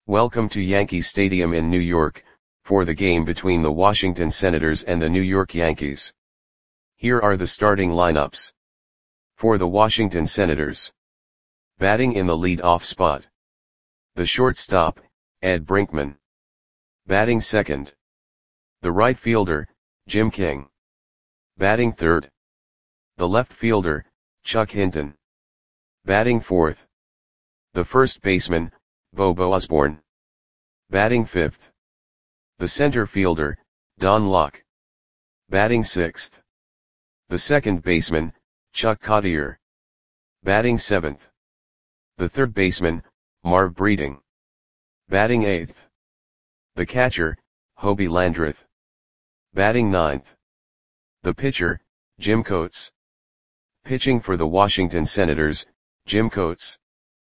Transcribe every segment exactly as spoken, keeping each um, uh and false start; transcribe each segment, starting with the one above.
Welcome to Yankee Stadium in New York, for the game between the Washington Senators and the New York Yankees. Here are the starting lineups. For the Washington Senators. Batting in the lead-off spot. The shortstop, Ed Brinkman. Batting second. The right fielder, Jim King. Batting third. The left fielder, Chuck Hinton. Batting fourth. The first baseman, Bobo Osborne. Batting fifth. The center fielder, Don Locke. Batting sixth. The second baseman, Chuck Cottier. Batting seventh. The third baseman, Marv Breeding. Batting eighth. The catcher, Hobie Landreth. Batting ninth. The pitcher, Jim Coates. Pitching for the Washington Senators, Jim Coates.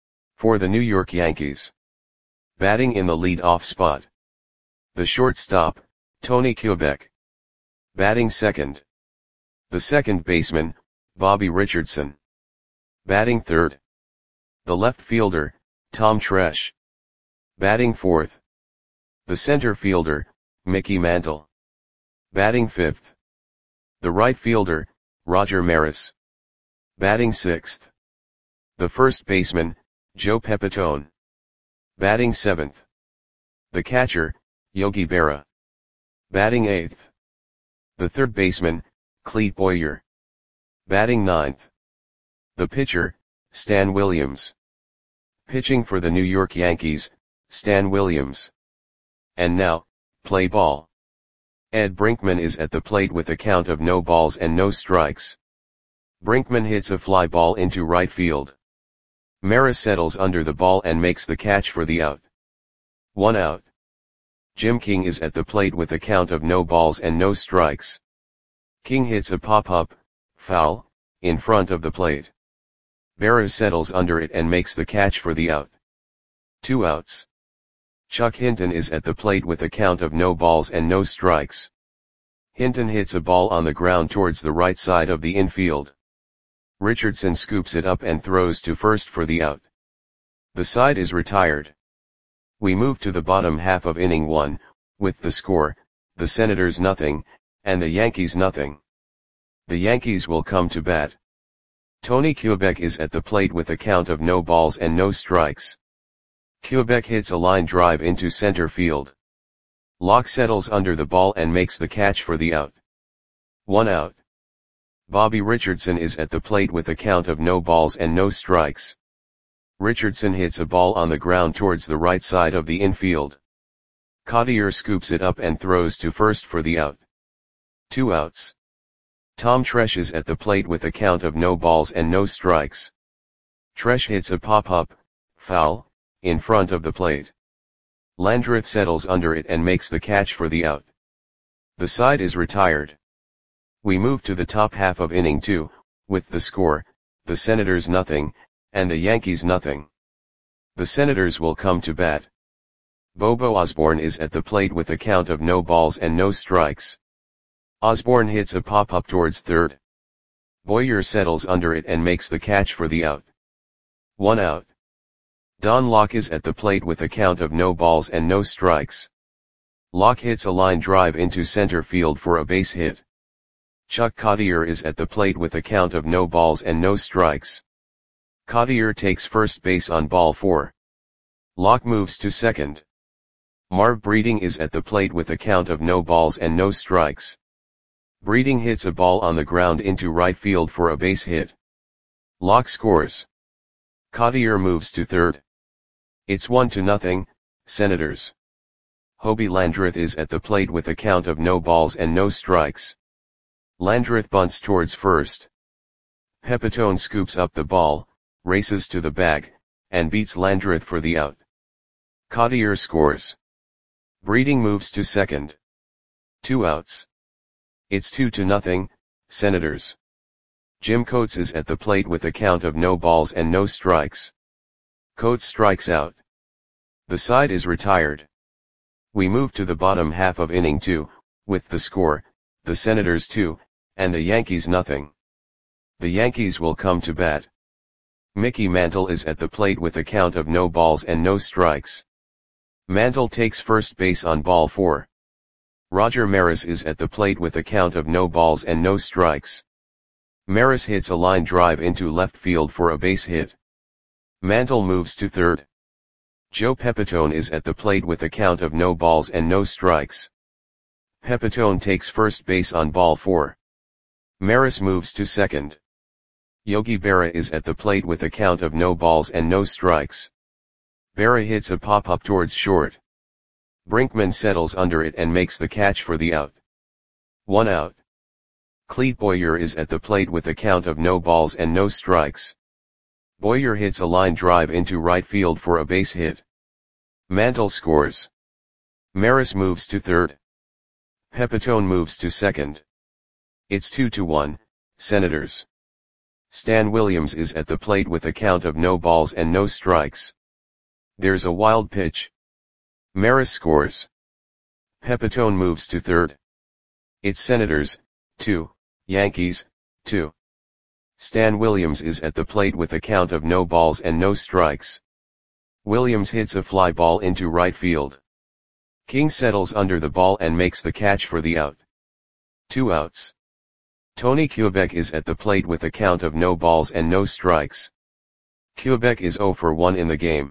For the New York Yankees. Batting in the lead-off spot. The shortstop, Tony Kubek. Batting second. The second baseman, Bobby Richardson. Batting third. The left fielder, Tom Tresh. Batting fourth. The center fielder, Mickey Mantle. Batting fifth. The right fielder, Roger Maris. Batting sixth. The first baseman, Joe Pepitone. Batting seventh. The catcher, Yogi Berra. Batting eighth. The third baseman, Clete Boyer. Batting ninth. The pitcher, Stan Williams. Pitching for the New York Yankees, Stan Williams. And now, play ball. Ed Brinkman is at the plate with a count of no balls and no strikes. Brinkman hits a fly ball into right field. Maris settles under the ball and makes the catch for the out. One out. Jim King is at the plate with a count of no balls and no strikes. King hits a pop-up, foul, in front of the plate. Berra settles under it and makes the catch for the out. Two outs. Chuck Hinton is at the plate with a count of no balls and no strikes. Hinton hits a ball on the ground towards the right side of the infield. Richardson scoops it up and throws to first for the out. The side is retired. We move to the bottom half of inning one, with the score, the Senators nothing, and the Yankees nothing. The Yankees will come to bat. Tony Kubek is at the plate with a count of no balls and no strikes. Kubek hits a line drive into center field. Locke settles under the ball and makes the catch for the out. One out. Bobby Richardson is at the plate with a count of no balls and no strikes. Richardson hits a ball on the ground towards the right side of the infield. Cottier scoops it up and throws to first for the out. Two outs. Tom Tresh is at the plate with a count of no balls and no strikes. Tresh hits a pop-up, foul, in front of the plate. Landreth settles under it and makes the catch for the out. The side is retired. We move to the top half of inning two, with the score, the Senators nothing, and the Yankees nothing. The Senators will come to bat. Bobo Osborne is at the plate with a count of no balls and no strikes. Osborne hits a pop-up towards third. Boyer settles under it and makes the catch for the out. One out. Don Locke is at the plate with a count of no balls and no strikes. Locke hits a line drive into center field for a base hit. Chuck Cottier is at the plate with a count of no balls and no strikes. Cottier takes first base on ball four. Locke moves to second. Marv Breeding is at the plate with a count of no balls and no strikes. Breeding hits a ball on the ground into right field for a base hit. Locke scores. Cottier moves to third. It's one to nothing, Senators. Hobie Landreth is at the plate with a count of no balls and no strikes. Landreth bunts towards first. Pepitone scoops up the ball, races to the bag, and beats Landreth for the out. Cottier scores. Breeding moves to second. Two outs. It's two to nothing, Senators. Jim Coates is at the plate with a count of no balls and no strikes. Coates strikes out. The side is retired. We move to the bottom half of inning two, with the score, the Senators two, and the Yankees nothing. The Yankees will come to bat. Mickey Mantle is at the plate with a count of no balls and no strikes. Mantle takes first base on ball four. Roger Maris is at the plate with a count of no balls and no strikes. Maris hits a line drive into left field for a base hit. Mantle moves to third. Joe Pepitone is at the plate with a count of no balls and no strikes. Pepitone takes first base on ball four. Maris moves to second. Yogi Berra is at the plate with a count of no balls and no strikes. Berra hits a pop-up towards short. Brinkman settles under it and makes the catch for the out. One out. Clete Boyer is at the plate with a count of no balls and no strikes. Boyer hits a line drive into right field for a base hit. Mantle scores. Maris moves to third. Pepitone moves to second. It's two to one, Senators. Stan Williams is at the plate with a count of no balls and no strikes. There's a wild pitch. Maris scores. Pepitone moves to third. It's Senators, two, Yankees, two. Stan Williams is at the plate with a count of no balls and no strikes. Williams hits a fly ball into right field. King settles under the ball and makes the catch for the out. Two outs. Tony Kubek is at the plate with a count of no balls and no strikes. Kubek is zero for one in the game.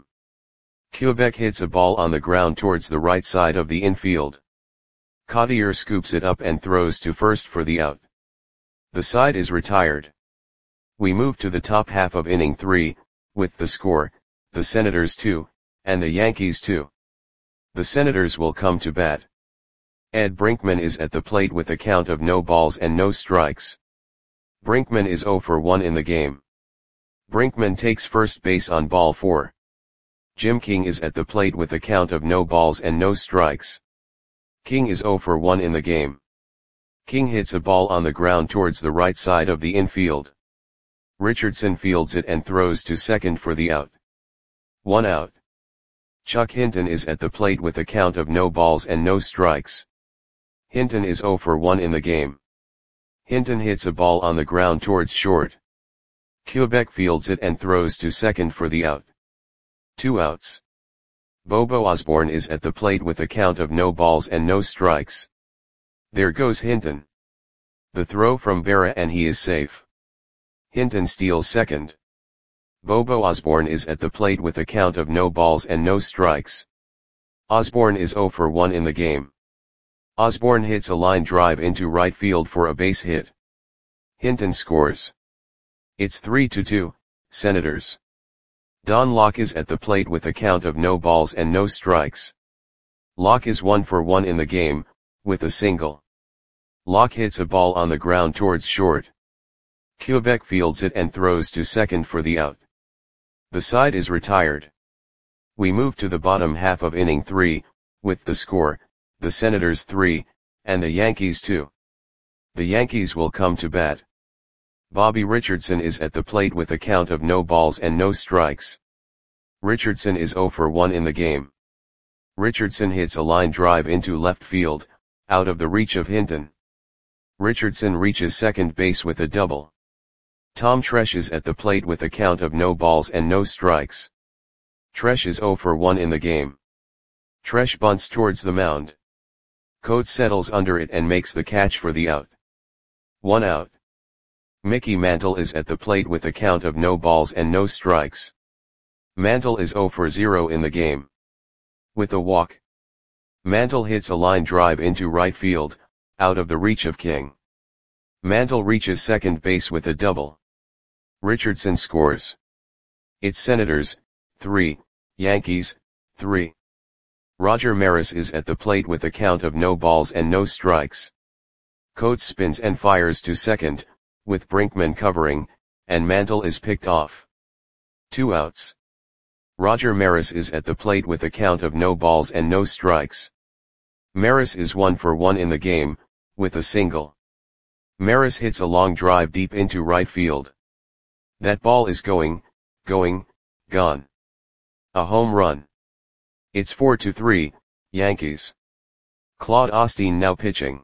Kubek hits a ball on the ground towards the right side of the infield. Cottier scoops it up and throws to first for the out. The side is retired. We move to the top half of inning three, with the score, the Senators two, and the Yankees two. The Senators will come to bat. Ed Brinkman is at the plate with a count of no balls and no strikes. Brinkman is zero for one in the game. Brinkman takes first base on ball four. Jim King is at the plate with a count of no balls and no strikes. King is zero for one in the game. King hits a ball on the ground towards the right side of the infield. Richardson fields it and throws to second for the out. One out. Chuck Hinton is at the plate with a count of no balls and no strikes. Hinton is zero for one in the game. Hinton hits a ball on the ground towards short. Kubek fields it and throws to second for the out. Two outs. Bobo Osborne is at the plate with a count of no balls and no strikes. There goes Hinton. The throw from Berra and he is safe. Hinton steals second. Bobo Osborne is at the plate with a count of no balls and no strikes. Osborne is zero for one in the game. Osborne hits a line drive into right field for a base hit. Hinton scores. It's three to two, Senators. Don Locke is at the plate with a count of no balls and no strikes. Locke is one for one in the game, with a single. Locke hits a ball on the ground towards short. Kubek fields it and throws to second for the out. The side is retired. We move to the bottom half of inning three, with the score, the Senators three, and the Yankees two. The Yankees will come to bat. Bobby Richardson is at the plate with a count of no balls and no strikes. Richardson is zero for one in the game. Richardson hits a line drive into left field, out of the reach of Hinton. Richardson reaches second base with a double. Tom Tresh is at the plate with a count of no balls and no strikes. Tresh is zero for one in the game. Tresh bunts towards the mound. Coates settles under it and makes the catch for the out. One out. Mickey Mantle is at the plate with a count of no balls and no strikes. Mantle is zero for zero in the game. With a walk. Mantle hits a line drive into right field, out of the reach of King. Mantle reaches second base with a double. Richardson scores. It's Senators, three, Yankees, three. Roger Maris is at the plate with a count of no balls and no strikes. Coates spins and fires to second, with Brinkman covering, and Mantle is picked off. Two outs. Roger Maris is at the plate with a count of no balls and no strikes. Maris is one for one in the game, with a single. Maris hits a long drive deep into right field. That ball is going, going, gone. A home run. It's four to three, Yankees. Claude Osteen now pitching.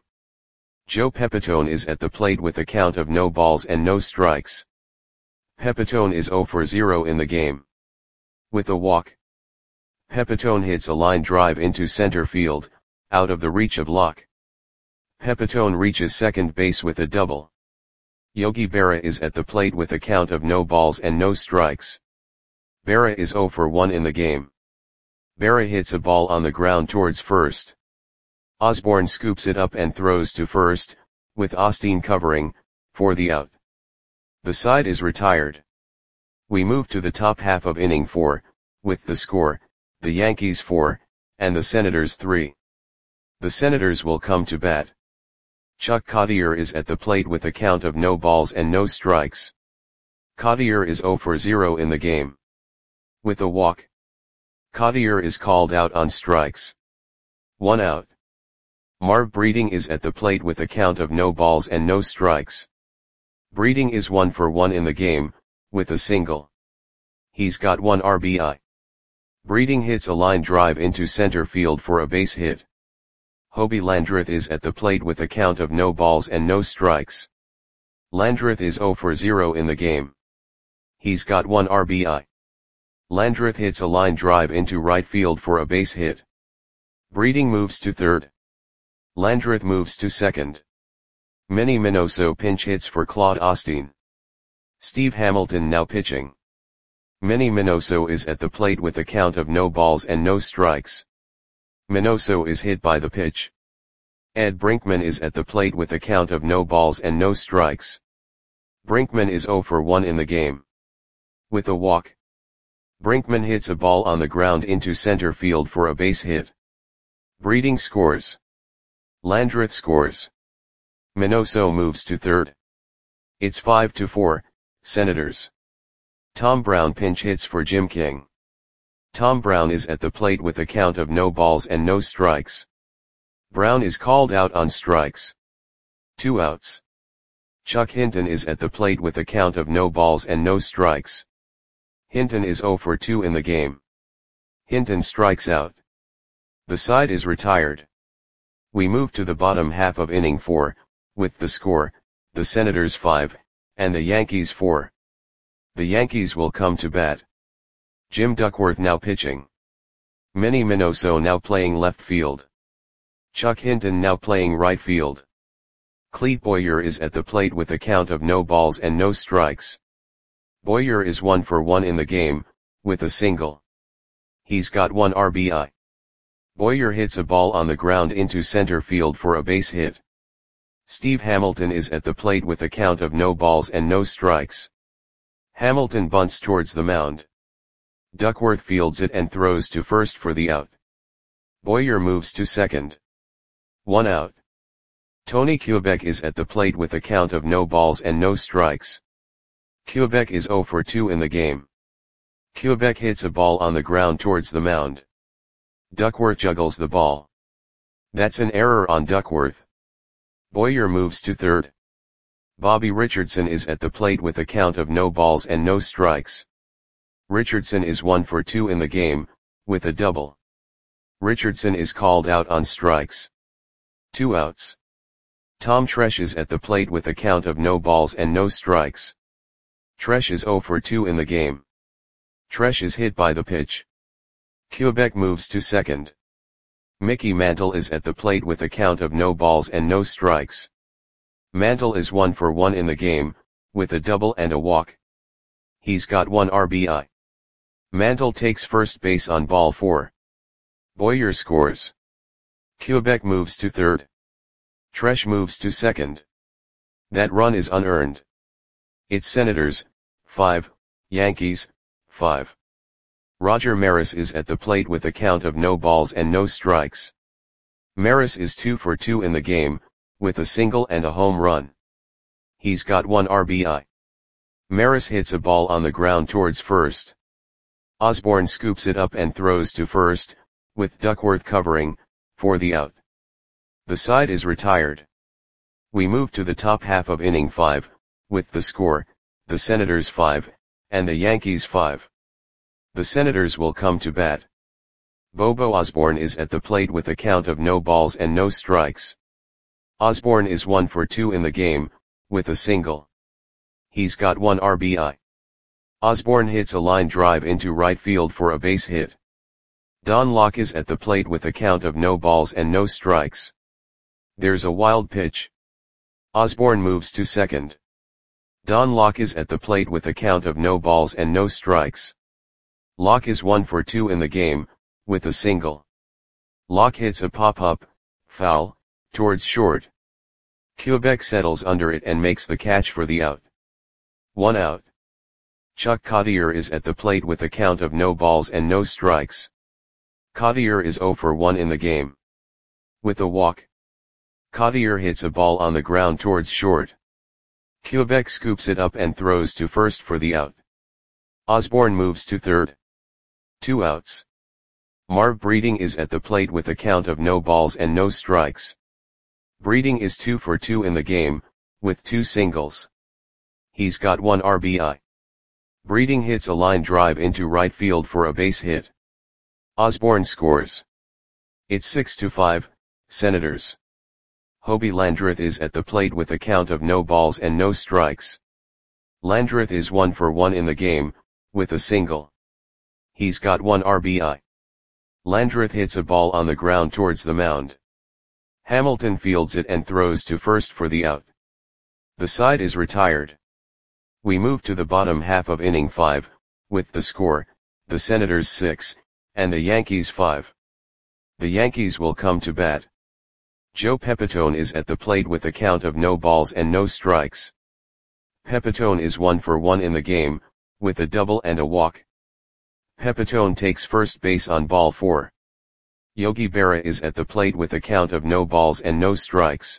Joe Pepitone is at the plate with a count of no balls and no strikes. Pepitone is zero for zero in the game. With a walk. Pepitone hits a line drive into center field, out of the reach of Locke. Pepitone reaches second base with a double. Yogi Berra is at the plate with a count of no balls and no strikes. Berra is zero for one in the game. Berra hits a ball on the ground towards first. Osborne scoops it up and throws to first, with Osteen covering, for the out. The side is retired. We move to the top half of inning four, with the score, the Yankees four, and the Senators three. The Senators will come to bat. Chuck Cottier is at the plate with a count of no balls and no strikes. Cottier is zero for zero in the game. With a walk, Cottier is called out on strikes. One out. Marv Breeding is at the plate with a count of no balls and no strikes. Breeding is one for one in the game, with a single. He's got one R B I. Breeding hits a line drive into center field for a base hit. Hobie Landreth is at the plate with a count of no balls and no strikes. Landreth is zero for zero in the game. He's got one R B I. Landreth hits a line drive into right field for a base hit. Breeding moves to third. Landreth moves to second. Manny Minoso pinch hits for Claude Osteen. Steve Hamilton now pitching. Manny Minoso is at the plate with a count of no balls and no strikes. Minoso is hit by the pitch. Ed Brinkman is at the plate with a count of no balls and no strikes. Brinkman is zero for one in the game. With a walk, Brinkman hits a ball on the ground into center field for a base hit. Breeding scores. Landreth scores. Minoso moves to third. It's five to four, Senators. Tom Brown pinch hits for Jim King. Tom Brown is at the plate with a count of no balls and no strikes. Brown is called out on strikes. Two outs. Chuck Hinton is at the plate with a count of no balls and no strikes. Hinton is zero for two in the game. Hinton strikes out. The side is retired. We move to the bottom half of inning four, with the score, the Senators five, and the Yankees four. The Yankees will come to bat. Jim Duckworth now pitching. Manny Minoso now playing left field. Chuck Hinton now playing right field. Clete Boyer is at the plate with a count of no balls and no strikes. Boyer is one for one in the game, with a single. He's got one R B I. Boyer hits a ball on the ground into center field for a base hit. Steve Hamilton is at the plate with a count of no balls and no strikes. Hamilton bunts towards the mound. Duckworth fields it and throws to first for the out. Boyer moves to second. One out. Tony Kubek is at the plate with a count of no balls and no strikes. Kubek is zero for two in the game. Kubek hits a ball on the ground towards the mound. Duckworth juggles the ball. That's an error on Duckworth. Boyer moves to third. Bobby Richardson is at the plate with a count of no balls and no strikes. Richardson is one for two in the game, with a double. Richardson is called out on strikes. Two outs. Tom Tresh is at the plate with a count of no balls and no strikes. Tresh is zero for two in the game. Tresh is hit by the pitch. Kubek moves to second. Mickey Mantle is at the plate with a count of no balls and no strikes. Mantle is one for one in the game, with a double and a walk. He's got one R B I. Mantle takes first base on ball four. Boyer scores. Kubek moves to third. Tresh moves to second. That run is unearned. It's Senators, five, Yankees, five. Roger Maris is at the plate with a count of no balls and no strikes. Maris is two for two in the game, with a single and a home run. He's got one R B I. Maris hits a ball on the ground towards first. Osborne scoops it up and throws to first, with Duckworth covering, for the out. The side is retired. We move to the top half of inning five, with the score, the Senators five, and the Yankees five. The Senators will come to bat. Bobo Osborne is at the plate with a count of no balls and no strikes. Osborne is one for two in the game, with a single. He's got one R B I. Osborne hits a line drive into right field for a base hit. Don Locke is at the plate with a count of no balls and no strikes. There's a wild pitch. Osborne moves to second. Don Locke is at the plate with a count of no balls and no strikes. Locke is one for two in the game, with a single. Locke hits a pop-up, foul, towards short. Quebec settles under it and makes the catch for the out. One out. Chuck Cottier is at the plate with a count of no balls and no strikes. Cottier is zero for one in the game. With a walk. Cottier hits a ball on the ground towards short. Quebec scoops it up and throws to first for the out. Osborne moves to third. Two outs. Marv Breeding is at the plate with a count of no balls and no strikes. Breeding is two for two in the game, with two singles. He's got one R B I. Breeding hits a line drive into right field for a base hit. Osborne scores. It's six to five, Senators. Hobie Landreth is at the plate with a count of no balls and no strikes. Landreth is one for one in the game, with a single. He's got one R B I. Landreth hits a ball on the ground towards the mound. Hamilton fields it and throws to first for the out. The side is retired. We move to the bottom half of inning five, with the score, the Senators six, and the Yankees five. The Yankees will come to bat. Joe Pepitone is at the plate with a count of no balls and no strikes. Pepitone is one for one in the game, with a double and a walk. Pepitone takes first base on ball four. Yogi Berra is at the plate with a count of no balls and no strikes.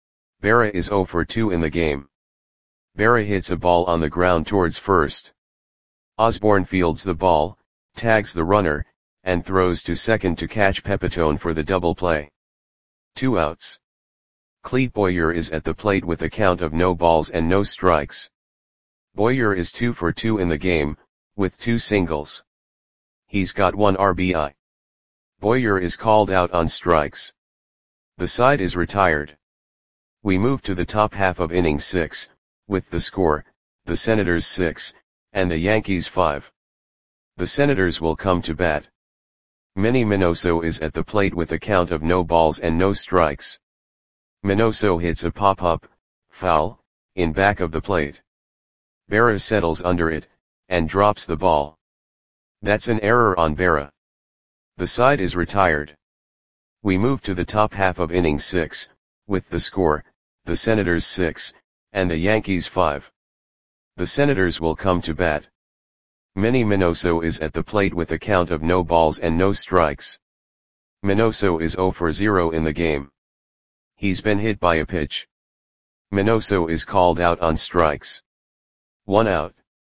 Berra is zero for two in the game. Berra hits a ball on the ground towards first. Osborne fields the ball, tags the runner, and throws to second to catch Pepitone for the double play. Two outs. Clete Boyer is at the plate with a count of no balls and no strikes. Boyer is two for two in the game, with two singles. He's got one R B I. Boyer is called out on strikes. The side is retired. We move to the top half of inning six, with the score, the Senators six, and the Yankees five. The Senators will come to bat. Manny Minoso is at the plate with a count of no balls and no strikes. Minoso hits a pop-up, foul, in back of the plate. Berra settles under it, and drops the ball. That's an error on Berra. The side is retired. We move to the top half of inning six, with the score, the Senators six, and the Yankees five. The Senators will come to bat. Manny Minoso is at the plate with a count of no balls and no strikes. Minoso is zero for zero in the game. He's been hit by a pitch. Minoso is called out on strikes. One out.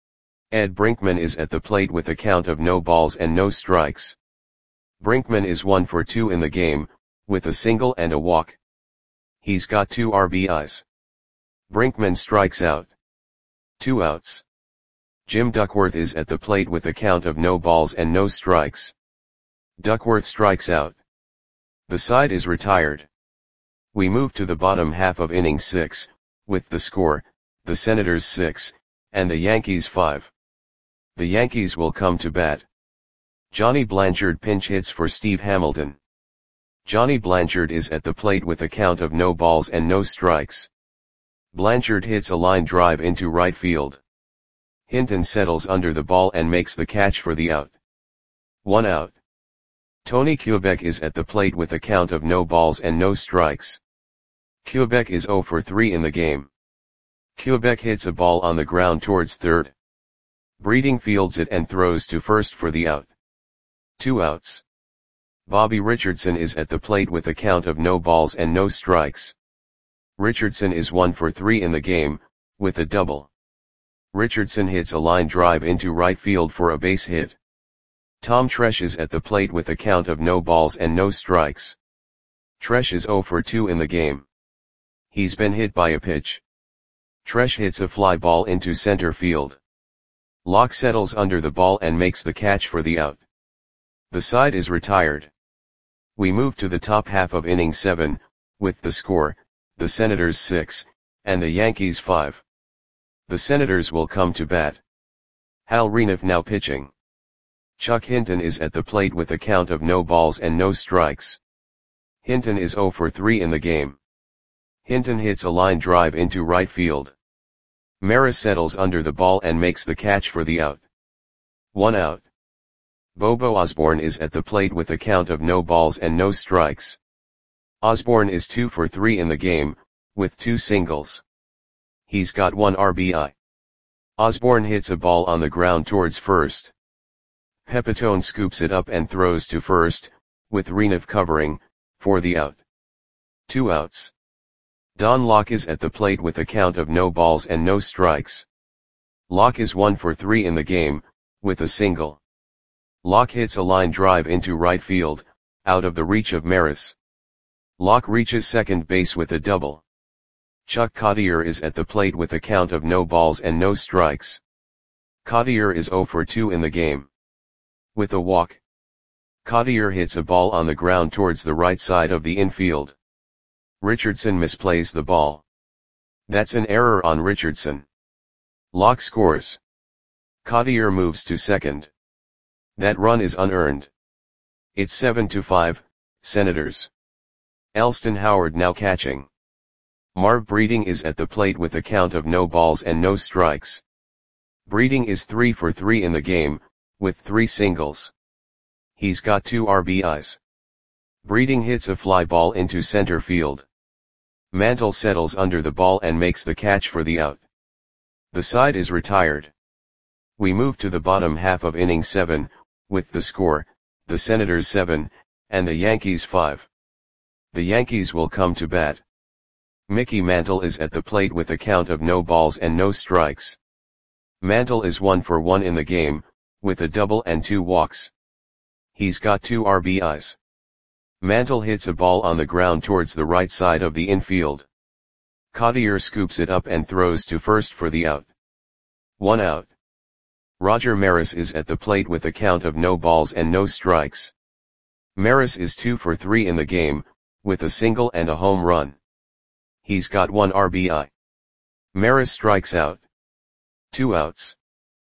Ed Brinkman is at the plate with a count of no balls and no strikes. Brinkman is one for two in the game, with a single and a walk. He's got two R B Is. Brinkman strikes out. Two outs. Jim Duckworth is at the plate with a count of no balls and no strikes. Duckworth strikes out. The side is retired. We move to the bottom half of inning six, with the score, the Senators six, and the Yankees five. The Yankees will come to bat. Johnny Blanchard pinch hits for Steve Hamilton. Johnny Blanchard is at the plate with a count of no balls and no strikes. Blanchard hits a line drive into right field. Hinton settles under the ball and makes the catch for the out. One out. Tony Quebec is at the plate with a count of no balls and no strikes. Quebec is zero for three in the game. Quebec hits a ball on the ground towards third. Breeding fields it and throws to first for the out. Two outs. Bobby Richardson is at the plate with a count of no balls and no strikes. Richardson is one for three in the game, with a double. Richardson hits a line drive into right field for a base hit. Tom Tresh is at the plate with a count of no balls and no strikes. Tresh is zero for two in the game. He's been hit by a pitch. Tresh hits a fly ball into center field. Locke settles under the ball and makes the catch for the out. The side is retired. We move to the top half of inning seven, with the score, the Senators six, and the Yankees five. The Senators will come to bat. Hal Reniff now pitching. Chuck Hinton is at the plate with a count of no balls and no strikes. Hinton is zero for three in the game. Hinton hits a line drive into right field. Maris settles under the ball and makes the catch for the out. One out. Bobo Osborne is at the plate with a count of no balls and no strikes. Osborne is two for three in the game, with two singles. He's got one R B I. Osborne hits a ball on the ground towards first. Pepitone scoops it up and throws to first, with Renouf covering, for the out. Two outs. Don Locke is at the plate with a count of no balls and no strikes. Locke is one for three in the game, with a single. Locke hits a line drive into right field, out of the reach of Maris. Locke reaches second base with a double. Chuck Cottier is at the plate with a count of no balls and no strikes. Cottier is zero for two in the game. With a walk, Cottier hits a ball on the ground towards the right side of the infield. Richardson misplays the ball. That's an error on Richardson. Locke scores. Cottier moves to second. That run is unearned. It's seven to five, Senators. Elston Howard now catching. Marv Breeding is at the plate with a count of no balls and no strikes. Breeding is three for three in the game, with three singles. He's got two R B Is. Breeding hits a fly ball into center field. Mantle settles under the ball and makes the catch for the out. The side is retired. We move to the bottom half of inning seven, with the score, the Senators seven, and the Yankees five. The Yankees will come to bat. Mickey Mantle is at the plate with a count of no balls and no strikes. Mantle is one for one in the game, with a double and two walks. He's got two R B Is. Mantle hits a ball on the ground towards the right side of the infield. Cottier scoops it up and throws to first for the out. One out. Roger Maris is at the plate with a count of no balls and no strikes. Maris is two for three in the game, with a single and a home run. He's got one R B I. Maris strikes out. Two outs.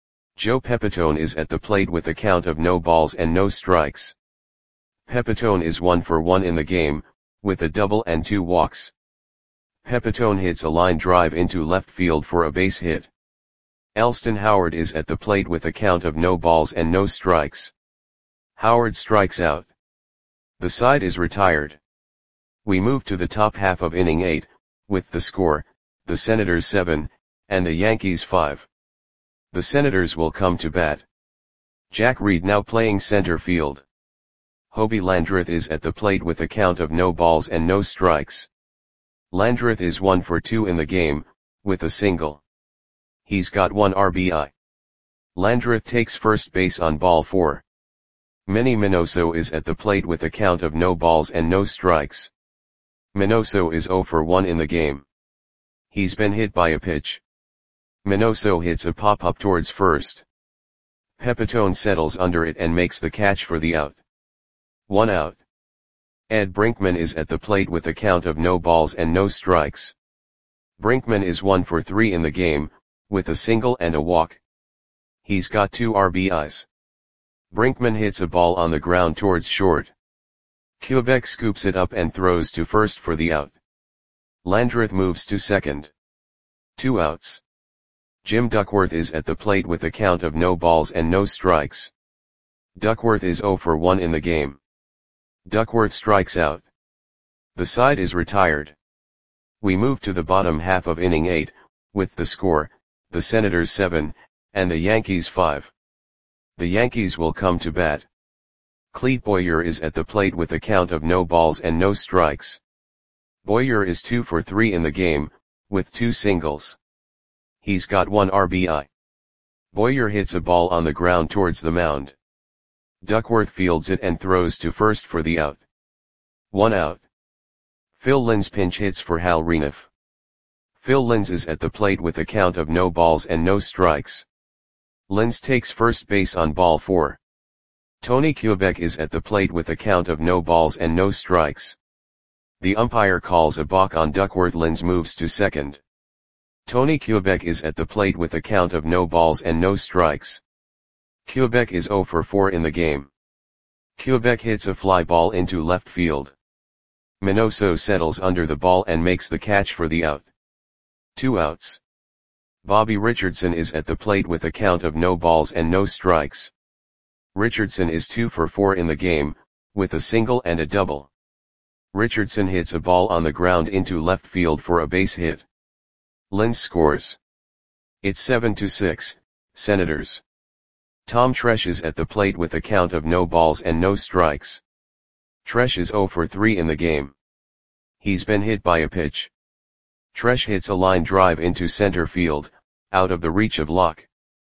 Joe Pepitone is at the plate with a count of no balls and no strikes. Pepitone is one for one in the game, with a double and two walks. Pepitone hits a line drive into left field for a base hit. Elston Howard is at the plate with a count of no balls and no strikes. Howard strikes out. The side is retired. We move to the top half of inning eight, with the score, the Senators seven, and the Yankees five. The Senators will come to bat. Jack Reed now playing center field. Hobie Landreth is at the plate with a count of no balls and no strikes. Landreth is one for two in the game, with a single. He's got one R B I. Landreth takes first base on ball four. Manny Minoso is at the plate with a count of no balls and no strikes. Minoso is zero for one in the game. He's been hit by a pitch. Minoso hits a pop-up towards first. Pepitone settles under it and makes the catch for the out. One out. Ed Brinkman is at the plate with a count of no balls and no strikes. Brinkman is one for three in the game, with a single and a walk. He's got two R B Is. Brinkman hits a ball on the ground towards short. Quebec scoops it up and throws to first for the out. Landreth moves to second. Two outs. Jim Duckworth is at the plate with a count of no balls and no strikes. Duckworth is zero for one in the game. Duckworth strikes out. The side is retired. We move to the bottom half of inning eight, with the score, the Senators seven, and the Yankees five. The Yankees will come to bat. Clete Boyer is at the plate with a count of no balls and no strikes. Boyer is two for three in the game, with two singles. He's got one R B I. Boyer hits a ball on the ground towards the mound. Duckworth fields it and throws to first for the out. One out. Phil Linz pinch hits for Hal Renouf. Phil Linz is at the plate with a count of no balls and no strikes. Linz takes first base on ball four. Tony Quebec is at the plate with a count of no balls and no strikes. The umpire calls a balk on Duckworth. Linz moves to second. Tony Quebec is at the plate with a count of no balls and no strikes. Quebec is zero for four in the game. Quebec hits a fly ball into left field. Minoso settles under the ball and makes the catch for the out. Two outs. Bobby Richardson is at the plate with a count of no balls and no strikes. Richardson is two for four in the game, with a single and a double. Richardson hits a ball on the ground into left field for a base hit. Linz scores. It's seven to six, Senators. Tom Tresh is at the plate with a count of no balls and no strikes. Tresh is zero for three in the game. He's been hit by a pitch. Tresh hits a line drive into center field, out of the reach of Locke.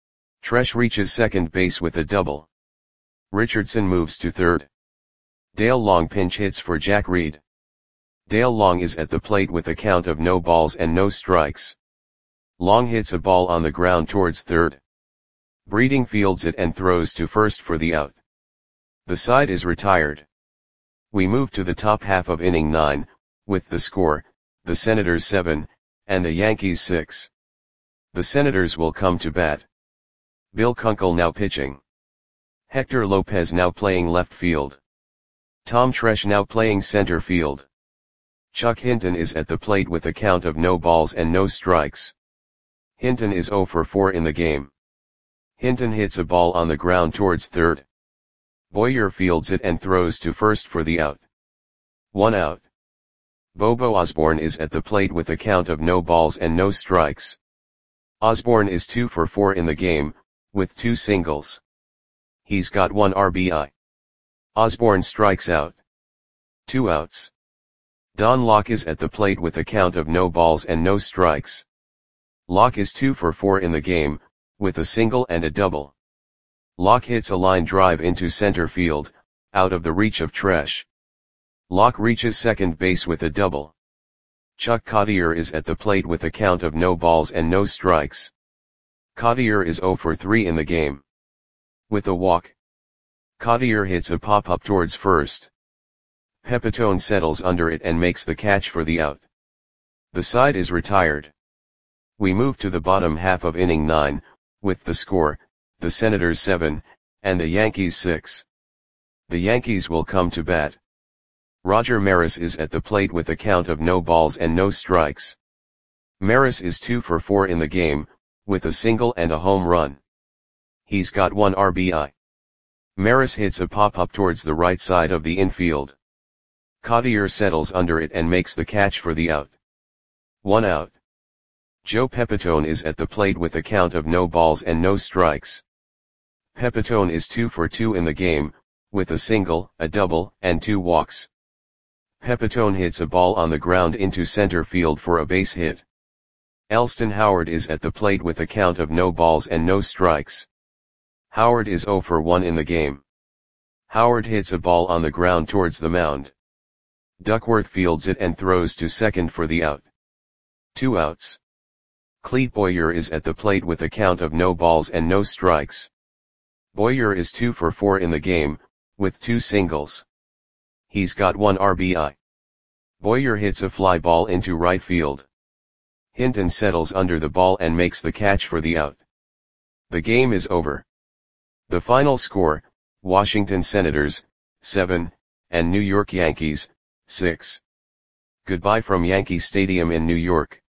Tresh reaches second base with a double. Richardson moves to third. Dale Long pinch hits for Jack Reed. Dale Long is at the plate with a count of no balls and no strikes. Long hits a ball on the ground towards third. Breeding fields it and throws to first for the out. The side is retired. We move to the top half of inning nine, with the score, the Senators seven, and the Yankees six. The Senators will come to bat. Bill Kunkel now pitching. Hector Lopez now playing left field. Tom Tresh now playing center field. Chuck Hinton is at the plate with a count of no balls and no strikes. Hinton is zero for four in the game. Hinton hits a ball on the ground towards third. Boyer fields it and throws to first for the out. One out. Bobo Osborne is at the plate with a count of no balls and no strikes. Osborne is two for four in the game, with two singles. He's got one R B I. Osborne strikes out. Two outs. Don Locke is at the plate with a count of no balls and no strikes. Locke is two for four in the game, with a single and a double. Locke hits a line drive into center field, out of the reach of Tresh. Locke reaches second base with a double. Chuck Cottier is at the plate with a count of no balls and no strikes. Cottier is zero for three in the game. With a walk. Cottier hits a pop-up towards first. Pepitone settles under it and makes the catch for the out. The side is retired. We move to the bottom half of inning nine, with the score, the Senators seven, and the Yankees six. The Yankees will come to bat. Roger Maris is at the plate with a count of no balls and no strikes. Maris is two for four in the game, with a single and a home run. He's got one R B I. Maris hits a pop-up towards the right side of the infield. Cottier settles under it and makes the catch for the out. One out. Joe Pepitone is at the plate with a count of no balls and no strikes. Pepitone is two for two in the game, with a single, a double, and two walks. Pepitone hits a ball on the ground into center field for a base hit. Elston Howard is at the plate with a count of no balls and no strikes. Howard is zero for one in the game. Howard hits a ball on the ground towards the mound. Duckworth fields it and throws to second for the out. Two outs. Clete Boyer is at the plate with a count of no balls and no strikes. Boyer is two for four in the game, with two singles. He's got one R B I. Boyer hits a fly ball into right field. Hinton settles under the ball and makes the catch for the out. The game is over. The final score, Washington Senators, seven, and New York Yankees, six. Goodbye from Yankee Stadium in New York.